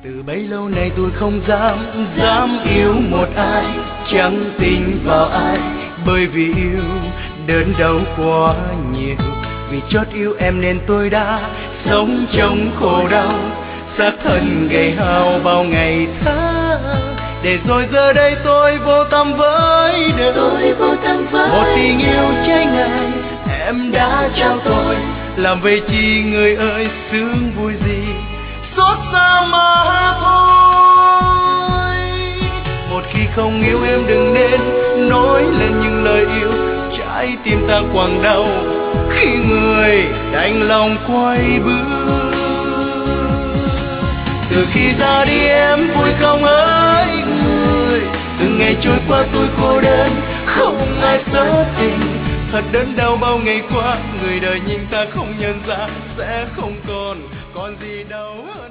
Từ bấy lâu nay tôi không dám yêu một ai, chẳng tin vào ai, bởi vì yêu đớn đau quá nhiều. Vì chót yêu em nên tôi đã sống trong khổ đau, xác thân gầy hao bao ngày tháng. Để rồi giờ đây tôi vô tâm với đời, một tình yêu cháy ngời em đã trao tôi. Làm vậy chi người ơi, sướng vui gì xót xa mà thôi. Một khi không yêu em đừng nên nói lên những lời yêu, trái tim ta quặn đau khi người đành lòng quay bước. Từ khi ra đi em vui không hỡi người, từng ngày trôi qua tôi cô đơn không ai sớt tình. Thật đớn đau bao ngày qua, người đời nhìn ta không nhận ra sẽ không còn gì đâu.